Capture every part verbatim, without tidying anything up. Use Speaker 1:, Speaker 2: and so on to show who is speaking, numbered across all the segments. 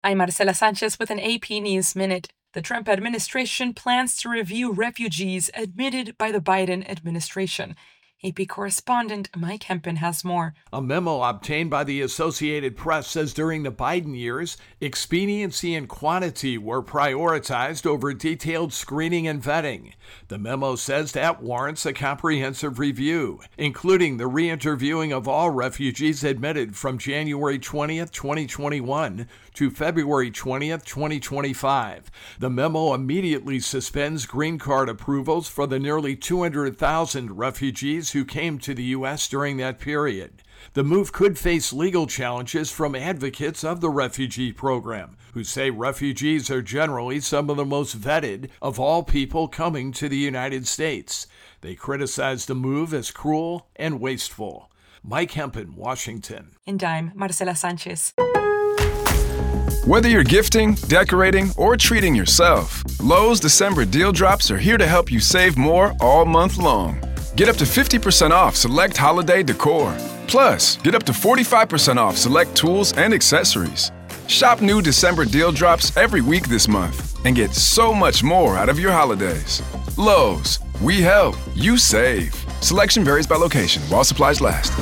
Speaker 1: I'm Marcela Sanchez with an A P News Minute. The Trump administration plans to review refugees admitted by the Biden administration. A P correspondent Mike Hempen has more.
Speaker 2: A memo obtained by the Associated Press says during the Biden years, expediency and quantity were prioritized over detailed screening and vetting. The memo says that warrants a comprehensive review, including the re-interviewing of all refugees admitted from January twentieth, twenty twenty-one to February twentieth, twenty twenty-five. The memo immediately suspends green card approvals for the nearly two hundred thousand refugees who came to the U S during that period. The move could face legal challenges from advocates of the refugee program, who say refugees are generally some of the most vetted of all people coming to the United States. They criticize the move as cruel and wasteful. Mike Hempen, Washington.
Speaker 1: And I'm Marcela Sanchez.
Speaker 3: Whether you're gifting, decorating, or treating yourself, Lowe's December deal drops are here to help you save more all month long. Get up to fifty percent off select holiday decor. Plus, get up to forty-five percent off select tools and accessories. Shop new December deal drops every week this month and get so much more out of your holidays. Lowe's, we help, you save. Selection varies by location while supplies last.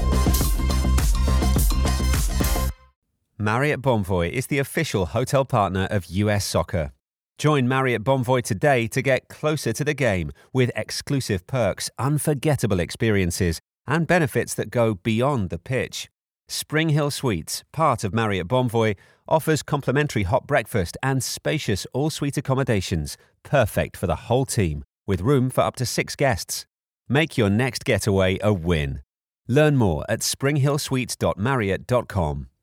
Speaker 4: Marriott Bonvoy is the official hotel partner of U S Soccer. Join Marriott Bonvoy today to get closer to the game with exclusive perks, unforgettable experiences, and benefits that go beyond the pitch. Spring Hill Suites, part of Marriott Bonvoy, offers complimentary hot breakfast and spacious all-suite accommodations, perfect for the whole team, with room for up to six guests. Make your next getaway a win. Learn more at spring hill suites dot marriott dot com.